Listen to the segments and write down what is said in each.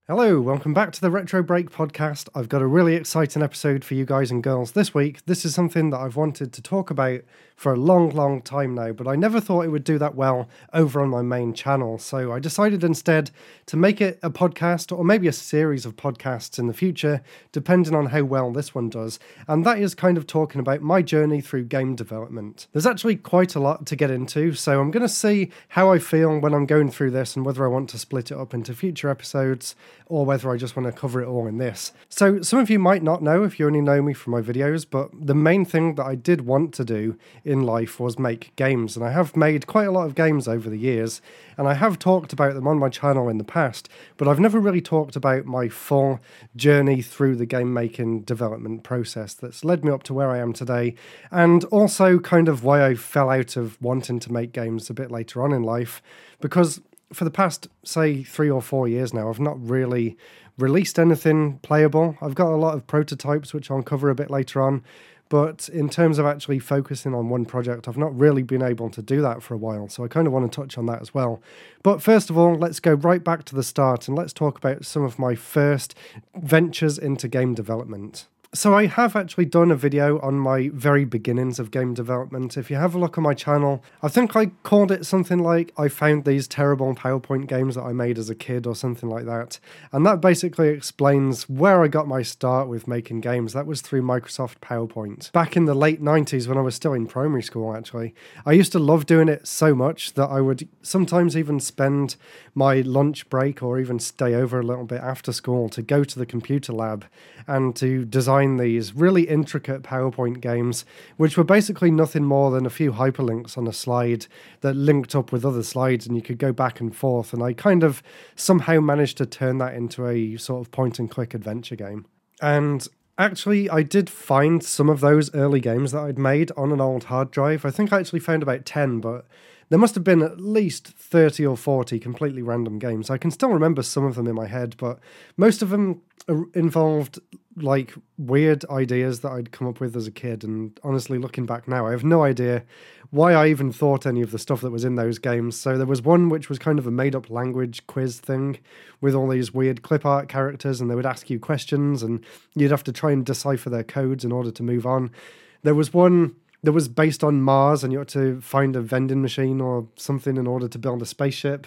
Hello, welcome back to the Retro Break podcast. I've got a really exciting episode for you guys and girls this week. This is something that I've wanted to talk about for a long time now, but I never thought it would do that well over on my main channel. So I decided instead to make it a podcast or maybe a series of podcasts in the future, depending on how well this one does. And that is kind of talking about my journey through game development. There's actually quite a lot to get into, so I'm going to see how I feel when I'm going through this and whether I want to split it up into future episodes or whether I just want to cover it all in this. So some of you might not know if you only know me from my videos, but the main thing that I did want to do in life was make games, and I have made quite a lot of games over the years, and I have talked about them on my channel in the past, but I've never really talked about my full journey through the game making development process that's led me up to where I am today, and also kind of why I fell out of wanting to make games a bit later on in life, because for the past, say, 3 or 4 years now, I've not really released anything playable. I've got a lot of prototypes, which I'll cover a bit later on, but in terms of actually focusing on one project, I've not really been able to do that for a while, so I kind of want to touch on that as well. But first of all, let's go right back to the start and let's talk about some of my first ventures into game development. So I have actually done a video on my very beginnings of game development. If you have a look on my channel, I think I called it something like I found these terrible PowerPoint games that I made as a kid or something like that. And that basically explains where I got my start with making games. That was through Microsoft PowerPoint. Back in the late 90s when I was still in primary school, actually, I used to love doing it so much that I would sometimes even spend my lunch break or even stay over a little bit after school to go to the computer lab and to design these really intricate PowerPoint games, which were basically nothing more than a few hyperlinks on a slide that linked up with other slides and you could go back and forth. And I kind of somehow managed to turn that into a sort of point and click adventure game. And actually, I did find some of those early games that I'd made on an old hard drive. I think I actually found about 10, but there must have been at least 30 or 40 completely random games. I can still remember some of them in my head, but most of them involved like weird ideas that I'd come up with as a kid. And honestly, looking back now, I have no idea why I even thought any of the stuff that was in those games. So there was one which was kind of a made-up language quiz thing with all these weird clip art characters, and they would ask you questions and you'd have to try and decipher their codes in order to move on. There was one that was based on Mars, and you had to find a vending machine or something in order to build a spaceship.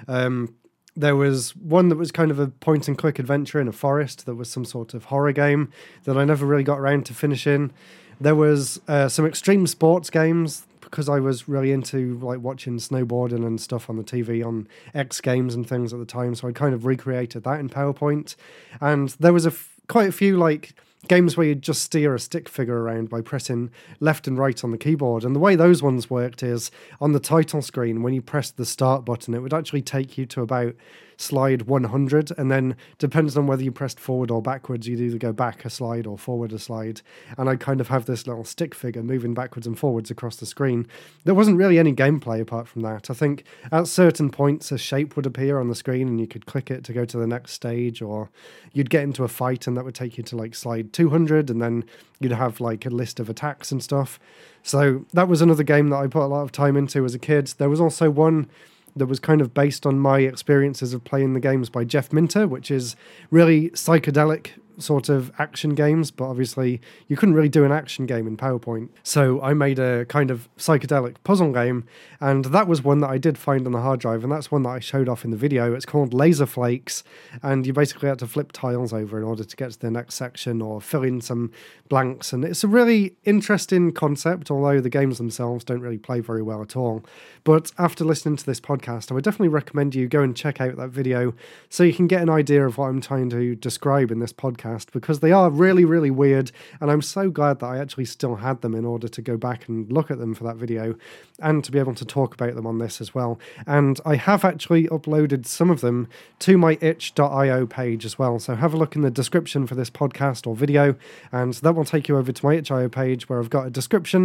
There was one that was kind of a point-and-click adventure in a forest that was some sort of horror game that I never really got around to finishing. There was some extreme sports games, because I was really into like watching snowboarding and stuff on the TV on X Games and things at the time, so I kind of recreated that in PowerPoint. And there was quite a few like games where you just steer a stick figure around by pressing left and right on the keyboard. And the way those ones worked is on the title screen, when you pressed the start button, it would actually take you to about slide 100. And then depends on whether you pressed forward or backwards, you'd either go back a slide or forward a slide. And I'd kind of have this little stick figure moving backwards and forwards across the screen. There wasn't really any gameplay apart from that. I think at certain points a shape would appear on the screen and you could click it to go to the next stage, or you'd get into a fight and that would take you to like slide 200, and then you'd have like a list of attacks and stuff. So that was another game that I put a lot of time into as a kid. There was also one that was kind of based on my experiences of playing the games by Jeff Minter, which is really psychedelic sort of action games, but obviously you couldn't really do an action game in PowerPoint. So I made a kind of psychedelic puzzle game, and that was one that I did find on the hard drive, and that's one that I showed off in the video. It's called Laser Flakes, and you basically had to flip tiles over in order to get to the next section or fill in some blanks, and it's a really interesting concept, although the games themselves don't really play very well at all. But after listening to this podcast, I would definitely recommend you go and check out that video so you can get an idea of what I'm trying to describe in this podcast, because they are really weird, and I'm so glad that I actually still had them in order to go back and look at them for that video and to be able to talk about them on this as well. And I have actually uploaded some of them to my itch.io page as well, so have a look in the description for this podcast or video, and that will take you over to my itch.io page where I've got a description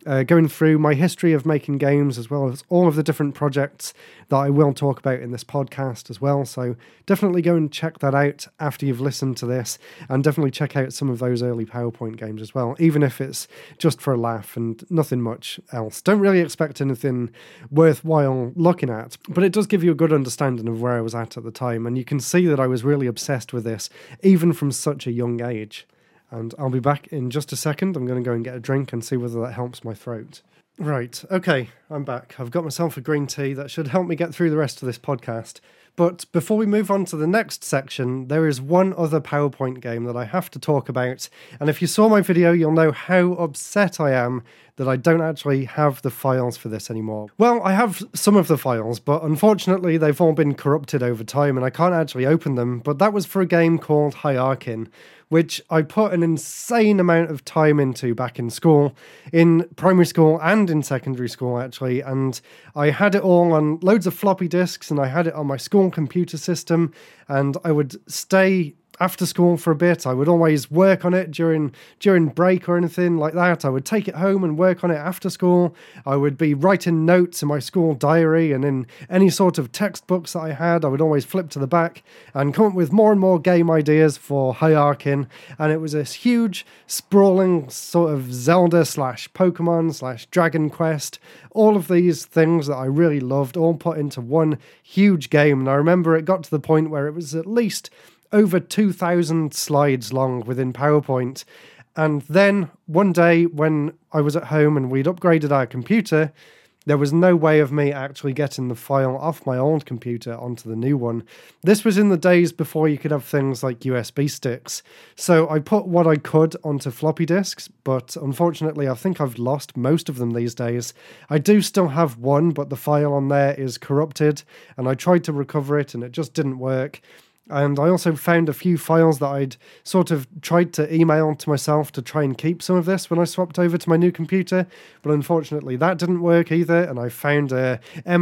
going through my history of making games, as well as all of the different projects that I will talk about in this podcast as well. So definitely go and check that out after you've listened to this, and definitely check out some of those early PowerPoint games as well, even if it's just for a laugh and nothing much else. Don't really expect anything worthwhile looking at, but it does give you a good understanding of where I was at the time, and you can see that I was really obsessed with this, even from such a young age. And I'll be back in just a second. I'm going to go and get a drink and see whether that helps my throat. Right, okay, I'm back. I've got myself a green tea that should help me get through the rest of this podcast. But before we move on to the next section, there is one other PowerPoint game that I have to talk about. And if you saw my video, you'll know how upset I am that I don't actually have the files for this anymore. Well, I have some of the files, but unfortunately they've all been corrupted over time and I can't actually open them. But that was for a game called Hierarchin, which I put an insane amount of time into back in school, in primary school and in secondary school actually, and I had it all on loads of floppy disks, and I had it on my school computer system, and I would stay after school for a bit. I would always work on it during break or anything like that. I would take it home and work on it after school. I would be writing notes in my school diary, and in any sort of textbooks that I had, I would always flip to the back and come up with more and more game ideas for Hierarchin. And it was this huge, sprawling sort of Zelda / Pokemon / Dragon Quest. All of these things that I really loved, all put into one huge game. And I remember it got to the point where it was at least over 2,000 slides long within PowerPoint. And then one day when I was at home and we'd upgraded our computer, there was no way of me actually getting the file off my old computer onto the new one. This was in the days before you could have things like USB sticks. So I put what I could onto floppy disks, but unfortunately I think I've lost most of them these days. I do still have one, but the file on there is corrupted, and I tried to recover it and it just didn't work. And I also found a few files that I'd sort of tried to email to myself to try and keep some of this when I swapped over to my new computer, but unfortunately that didn't work either. And I found a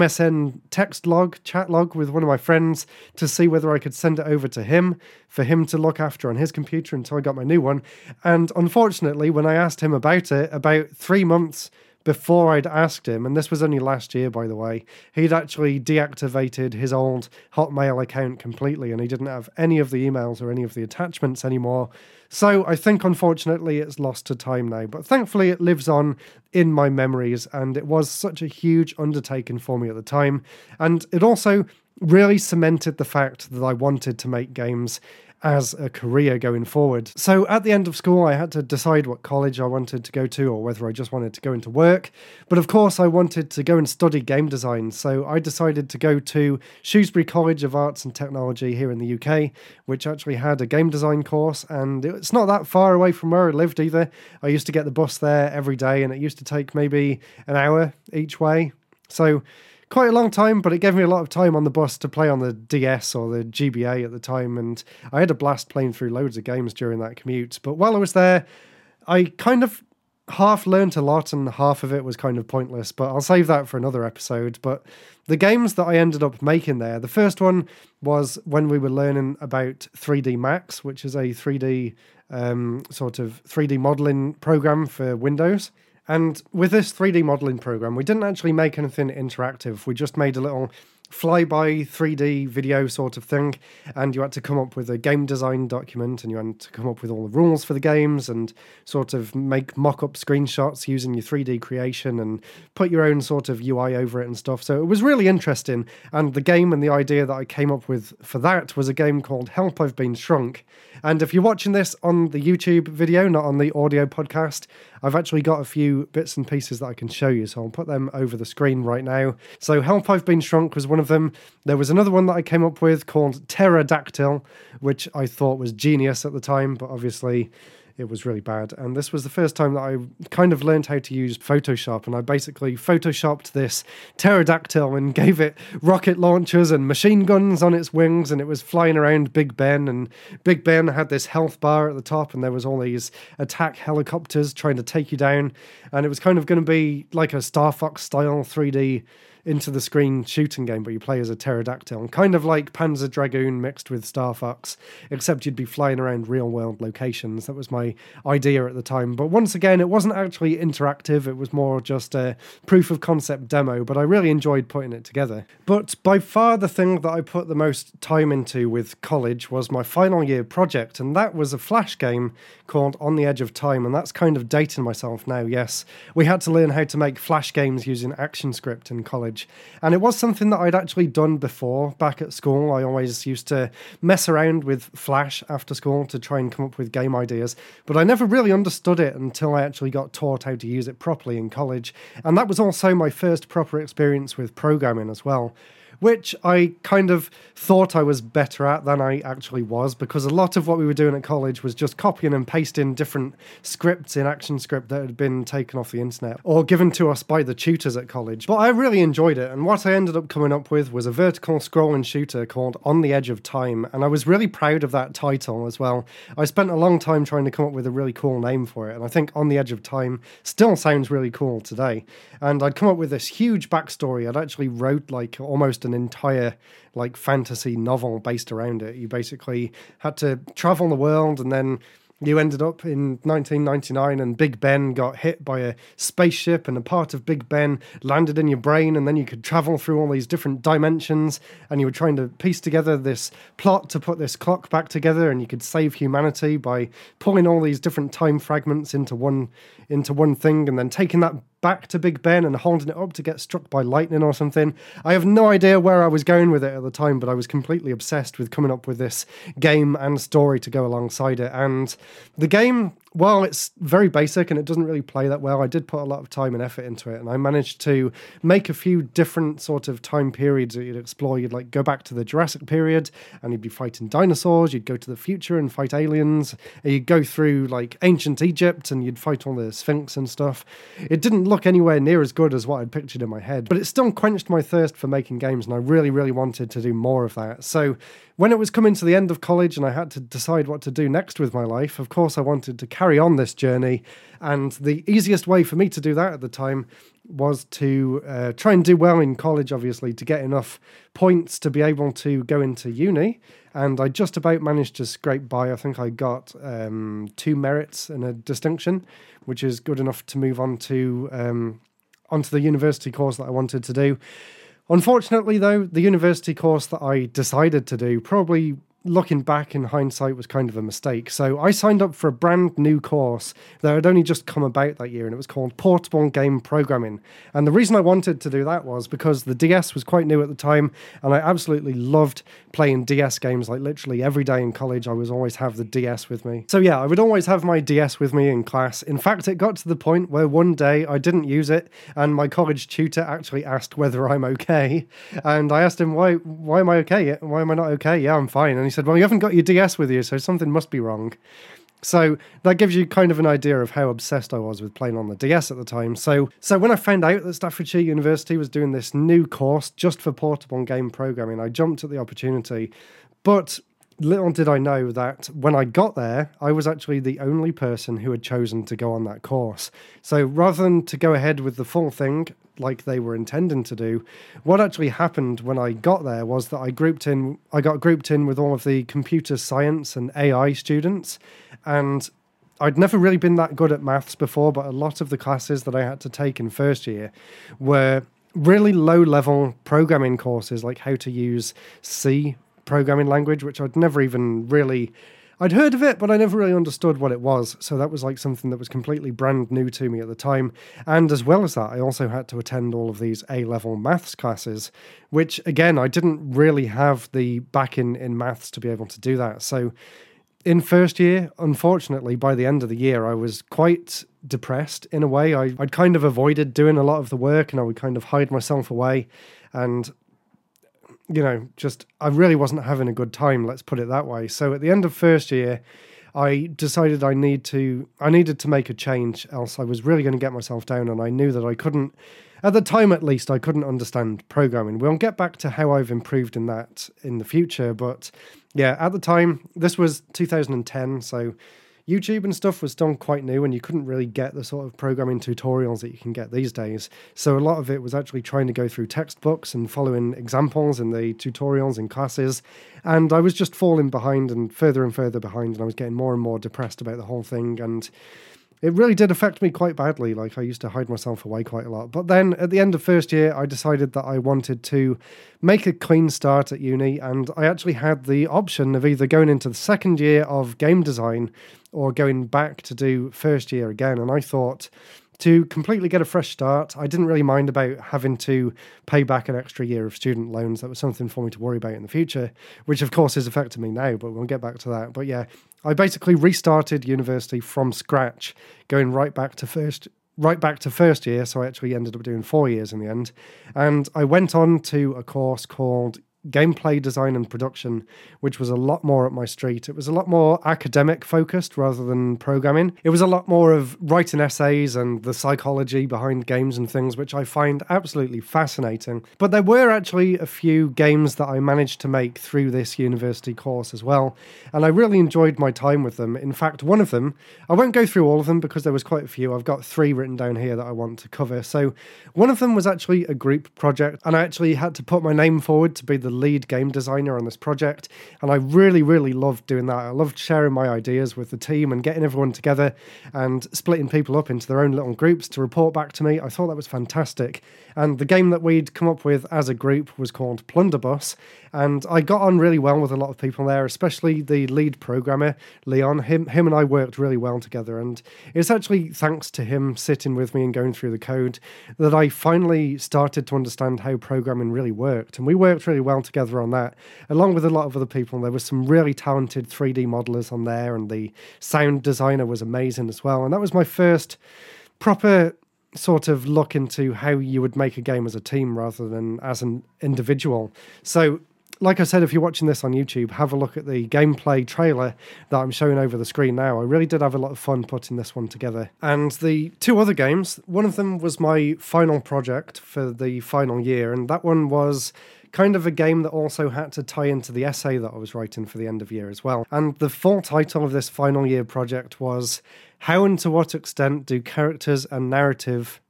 MSN chat log with one of my friends to see whether I could send it over to him for him to look after on his computer until I got my new one. And unfortunately, when I asked him about it, about 3 months before I'd asked him, and this was only last year, by the way, he'd actually deactivated his old Hotmail account completely, and he didn't have any of the emails or any of the attachments anymore. So I think, unfortunately, it's lost to time now, but thankfully it lives on in my memories, and it was such a huge undertaking for me at the time, and it also really cemented the fact that I wanted to make games as a career going forward. So at the end of school, I had to decide what college I wanted to go to, or whether I just wanted to go into work. But of course, I wanted to go and study game design. So I decided to go to Shrewsbury College of Arts and Technology here in the UK, which actually had a game design course. And it's not that far away from where I lived either. I used to get the bus there every day, and it used to take maybe an hour each way. So quite a long time, but it gave me a lot of time on the bus to play on the DS or the GBA at the time, and I had a blast playing through loads of games during that commute. But while I was there, I kind of half learnt a lot, and half of it was kind of pointless, but I'll save that for another episode. But the games that I ended up making there, the first one was when we were learning about 3D Max, which is a 3D sort of 3D modeling program for Windows. And with this 3D modeling program, we didn't actually make anything interactive. We just made a little flyby 3D video sort of thing, and you had to come up with a game design document, and you had to come up with all the rules for the games and sort of make mock-up screenshots using your 3D creation and put your own sort of UI over it and stuff. So it was really interesting, and the game and the idea that I came up with for that was a game called Help, I've Been Shrunk. And if you're watching this on the YouTube video, not on the audio podcast, I've actually got a few bits and pieces that I can show you, so I'll put them over the screen right now. So Help, I've Been Shrunk was one of them. There was another one that I came up with called Pterodactyl, which I thought was genius at the time, but obviously it was really bad. And this was the first time that I kind of learned how to use Photoshop, and I basically photoshopped this pterodactyl and gave it rocket launchers and machine guns on its wings, and it was flying around Big Ben, and Big Ben had this health bar at the top, and there was all these attack helicopters trying to take you down, and it was kind of going to be like a Star Fox style 3D into the screen shooting game, but you play as a pterodactyl, kind of like Panzer Dragoon mixed with Star Fox, except you'd be flying around real-world locations. That was my idea at the time. But once again, it wasn't actually interactive. It was more just a proof of concept demo, but I really enjoyed putting it together. But by far the thing that I put the most time into with college was my final year project, and that was a Flash game called On the Edge of Time, and that's kind of dating myself now, yes. We had to learn how to make Flash games using ActionScript in college, and it was something that I'd actually done before back at school. I always used to mess around with Flash after school to try and come up with game ideas, but I never really understood it until I actually got taught how to use it properly in college, and that was also my first proper experience with programming as well, which I kind of thought I was better at than I actually was, because a lot of what we were doing at college was just copying and pasting different scripts in ActionScript that had been taken off the internet or given to us by the tutors at college. But I really enjoyed it, and what I ended up coming up with was a vertical scrolling shooter called On the Edge of Time, and I was really proud of that title as well. I spent a long time trying to come up with a really cool name for it, and I think On the Edge of Time still sounds really cool today. And I'd come up with this huge backstory. I'd actually wrote like almost an entire like fantasy novel based around it. You basically had to travel the world, and then you ended up in 1999 and Big Ben got hit by a spaceship, and a part of Big Ben landed in your brain, and then you could travel through all these different dimensions, and you were trying to piece together this plot to put this clock back together, and you could save humanity by pulling all these different time fragments into one thing, and then taking that back to Big Ben and holding it up to get struck by lightning or something. I have no idea where I was going with it at the time, but I was completely obsessed with coming up with this game and story to go alongside it. And the game, while it's very basic and it doesn't really play that well, I did put a lot of time and effort into it, and I managed to make a few different sort of time periods that you'd explore. You'd like go back to the Jurassic period and you'd be fighting dinosaurs, you'd go to the future and fight aliens, and you'd go through like ancient Egypt and you'd fight all the Sphinx and stuff. It didn't look anywhere near as good as what I'd pictured in my head, but it still quenched my thirst for making games, and I really, really wanted to do more of that. So when it was coming to the end of college and I had to decide what to do next with my life, of course I wanted to carry on this journey, and the easiest way for me to do that at the time was to try and do well in college, obviously, to get enough points to be able to go into uni. And I just about managed to scrape by. I think I got 2 merits and a distinction, which is good enough to move on to onto the university course that I wanted to do. Unfortunately, though, the university course that I decided to do, probably looking back in hindsight, was kind of a mistake. So I signed up for a brand new course that had only just come about that year, and it was called Portable Game Programming. And the reason I wanted to do that was because the DS was quite new at the time, and I absolutely loved playing DS games. Like literally every day in college, I was always have the DS with me. So yeah, I would always have my DS with me in class. In fact, it got to the point where one day I didn't use it, and my college tutor actually asked whether I'm okay. And I asked him, why am I okay? Why am I not okay? Yeah, I'm fine. And he said, well, you haven't got your DS with you, so something must be wrong. So that gives you kind of an idea of how obsessed I was with playing on the DS at the time. So when I found out that Staffordshire University was doing this new course just for portable game programming, I jumped at the opportunity. But little did I know that when I got there, I was actually the only person who had chosen to go on that course. So rather than to go ahead with the full thing like they were intending to do, what actually happened when I got there was that I got grouped in with all of the computer science and AI students, and I'd never really been that good at maths before, but a lot of the classes that I had to take in first year were really low-level programming courses, like how to use C programming language, which I'd never even really... I'd heard of it, but I never really understood what it was. So that was like something that was completely brand new to me at the time. And as well as that, I also had to attend all of these A-level maths classes, which again, I didn't really have the backing in maths to be able to do that. So in first year, unfortunately, by the end of the year, I was quite depressed in a way. I'd kind of avoided doing a lot of the work, and I would kind of hide myself away. And you know, just I really wasn't having a good time, let's put it that way. So at the end of first year, I decided I needed to make a change, else I was really going to get myself down, and I knew that I couldn't, at the time at least, I couldn't understand programming. We'll get back to how I've improved in that in the future, but yeah, at the time, this was 2010, so YouTube and stuff was still quite new, and you couldn't really get the sort of programming tutorials that you can get these days. So a lot of it was actually trying to go through textbooks and following examples in the tutorials in classes. And I was just falling behind and further behind, and I was getting more and more depressed about the whole thing. And it really did affect me quite badly. Like, I used to hide myself away quite a lot. But then at the end of first year, I decided that I wanted to make a clean start at uni. And I actually had the option of either going into the second year of game design or going back to do first year again. And I thought, to completely get a fresh start, I didn't really mind about having to pay back an extra year of student loans. That was something for me to worry about in the future, which of course is affecting me now, but we'll get back to that. But yeah, I basically restarted university from scratch, going right back to first year. So I actually ended up doing 4 years in the end. And I went on to a course called gameplay design and production, which was a lot more up my street. It was a lot more academic focused rather than programming. It was a lot more of writing essays and the psychology behind games and things, which I find absolutely fascinating. But there were actually a few games that I managed to make through this university course as well, and I really enjoyed my time with them. In fact, one of them, I won't go through all of them because there was quite a few. I've got 3 written down here that I want to cover. So one of them was actually a group project, and I actually had to put my name forward to be the lead game designer on this project, and I really loved doing that. I loved sharing my ideas with the team and getting everyone together and splitting people up into their own little groups to report back to me. I thought that was fantastic. And the game that we'd come up with as a group was called Plunderbuss, and I got on really well with a lot of people there, especially the lead programmer, Leon. Him and I worked really well together, and it's actually thanks to him sitting with me and going through the code that I finally started to understand how programming really worked, and we worked really well together on that, along with a lot of other people. There was some really talented 3D modelers on there, and the sound designer was amazing as well, and that was my first proper sort of look into how you would make a game as a team rather than as an individual. So like I said, if you're watching this on YouTube, have a look at the gameplay trailer that I'm showing over the screen now. I really did have a lot of fun putting this one together. And the 2 other games, one of them was my final project for the final year, and that one was kind of a game that also had to tie into the essay that I was writing for the end of year as well. And the full title of this final year project was How and to What Extent Do Characters and Narrative...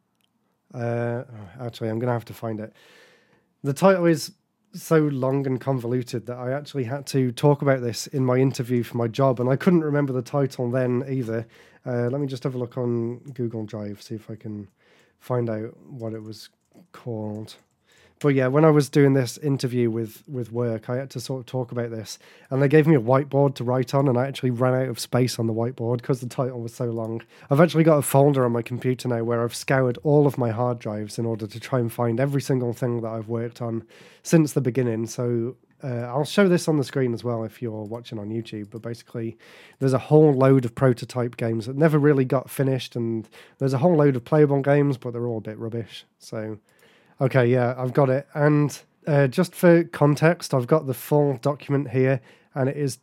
actually, I'm going to have to find it. The title is so long and convoluted that I actually had to talk about this in my interview for my job, and I couldn't remember the title then either. Let me just have a look on Google Drive, see if I can find out what it was called. But yeah, when I was doing this interview with work, I had to sort of talk about this, and they gave me a whiteboard to write on, and I actually ran out of space on the whiteboard because the title was so long. I've actually got a folder on my computer now where I've scoured all of my hard drives in order to try and find every single thing that I've worked on since the beginning. So I'll show this on the screen as well if you're watching on YouTube, but basically there's a whole load of prototype games that never really got finished, and there's a whole load of playable games, but they're all a bit rubbish. So... okay, yeah, I've got it. And just for context, I've got the full document here, and it is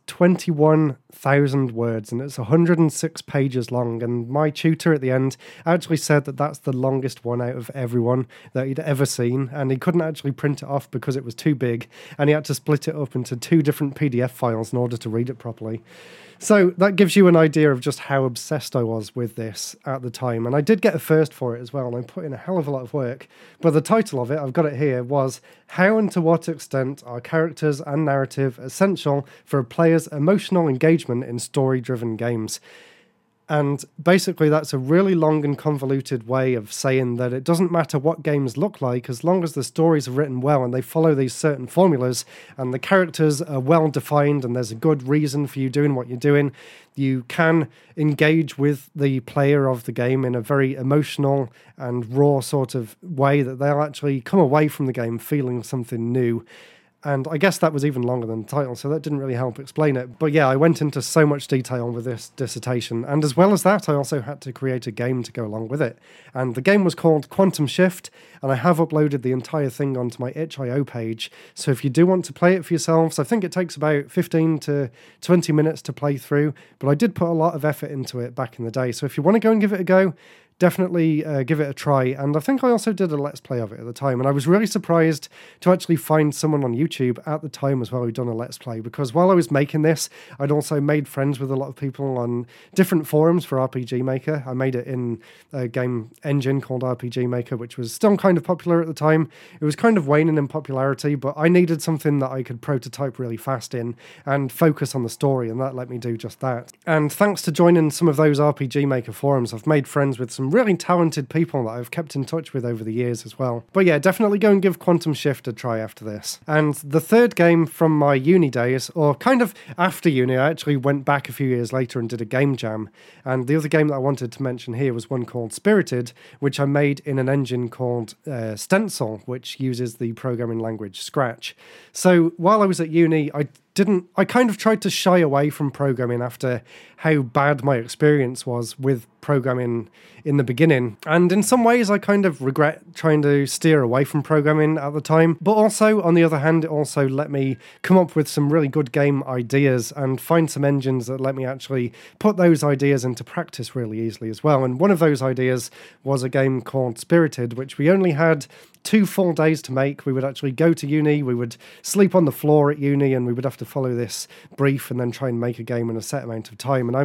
21,000 words, and it's 106 pages long. And my tutor at the end actually said that that's the longest one out of everyone that he'd ever seen, and he couldn't actually print it off because it was too big, and he had to split it up into 2 different PDF files in order to read it properly. So that gives you an idea of just how obsessed I was with this at the time. And I did get a first for it as well, and I put in a hell of a lot of work. But the title of it, I've got it here, was How and to What Extent Are Characters and Narrative Essential for a Player's Emotional Engagement in Story-Driven Games? And basically that's a really long and convoluted way of saying that it doesn't matter what games look like, as long as the stories are written well and they follow these certain formulas and the characters are well defined and there's a good reason for you doing what you're doing, you can engage with the player of the game in a very emotional and raw sort of way that they'll actually come away from the game feeling something new. And I guess that was even longer than the title, so that didn't really help explain it. But yeah, I went into so much detail with this dissertation. And as well as that, I also had to create a game to go along with it. And the game was called Quantum Shift, and I have uploaded the entire thing onto my itch.io page. So if you do want to play it for yourselves, I think it takes about 15 to 20 minutes to play through. But I did put a lot of effort into it back in the day. So if you want to go and give it a go, definitely give it a try. And I think I also did a Let's Play of it at the time. And I was really surprised to actually find someone on YouTube at the time as well who'd done a Let's Play, because while I was making this, I'd also made friends with a lot of people on different forums for RPG Maker. I made it in a game engine called RPG Maker, which was still kind of popular at the time. It was kind of waning in popularity, but I needed something that I could prototype really fast in and focus on the story, and that let me do just that. And thanks to joining some of those RPG Maker forums, I've made friends with some really talented people that I've kept in touch with over the years as well. But yeah, definitely go and give Quantum Shift a try after this. And the third game from my uni days, or kind of after uni, I actually went back a few years later and did a game jam. And the other game that I wanted to mention here was one called Spirited, which I made in an engine called Stencil, which uses the programming language Scratch. So while I was at uni, I kind of tried to shy away from programming after how bad my experience was with programming in the beginning. And in some ways, I kind of regret trying to steer away from programming at the time. But also, on the other hand, it also let me come up with some really good game ideas and find some engines that let me actually put those ideas into practice really easily as well. And one of those ideas was a game called Spirited, which we only had 2 full days to make. We would actually go to uni, we would sleep on the floor at uni, and we would have to follow this brief and then try and make a game in a set amount of time. And I